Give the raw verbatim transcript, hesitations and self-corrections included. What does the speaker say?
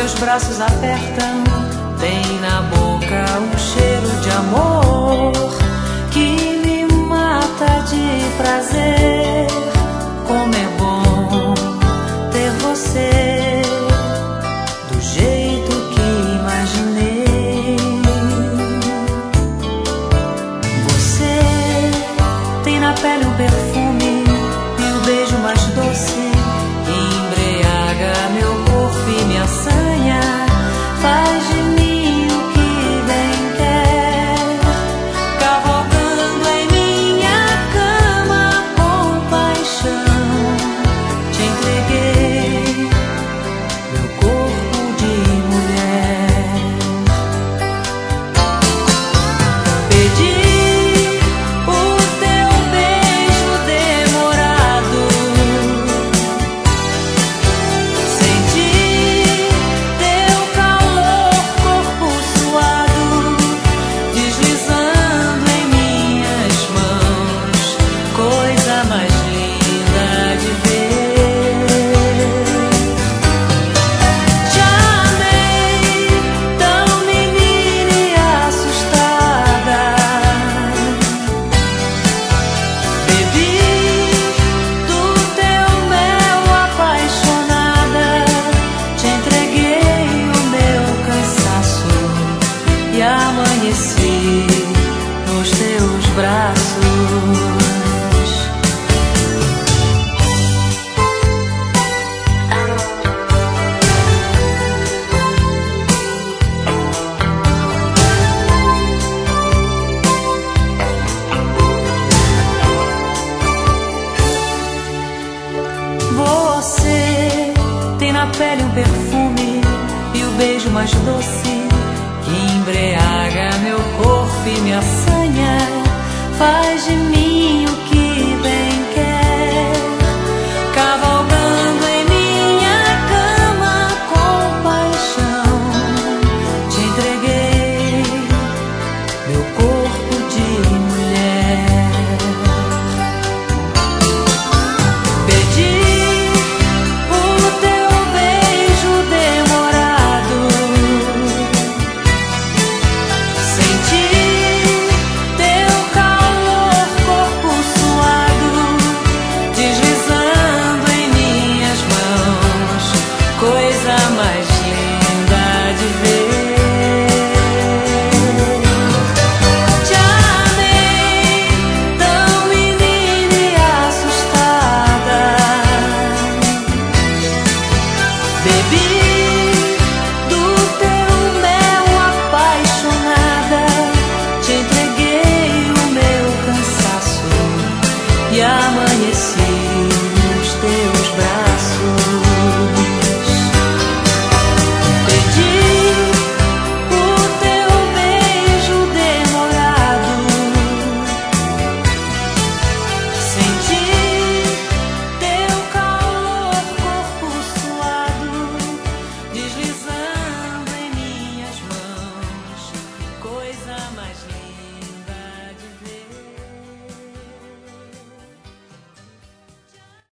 braços apertam, tem na boca um cheiro de amor que me mata de prazer. Como é bom ter você do jeito que imaginei. Você tem na pele um perfume e o beijo mais doce que embriaga meu corpo e me assanha. Faz de mim o que bem quer, cavalgando em minha cama com paixão. Te entreguei meu corpo de mulher. Pedi o teu beijo demorado, senti teu calor, corpo suado, deslizando em minhas mãos, coisa mais linda de ver. Te amei, tão menina e assustada. Bebi do teu mel apaixonada. Te entreguei o meu cansaço e amanheci nos teus braços. Você tem na pele um perfume e o beijo mais doce que embriaga meu corpo e me assanha. Faz de mim o que bem quer, cavalgando em minha cama com paixão. Te entreguei meu corpo de mulher. Pedi o teu beijo demorado, senti teu calor, corpo suado, deslizando em minhas mãos, coisa mais linda de ver. Te amei, tão menina e assustada. Bebi do teu mel apaixonada. Te entreguei o meu cansaço e amanheci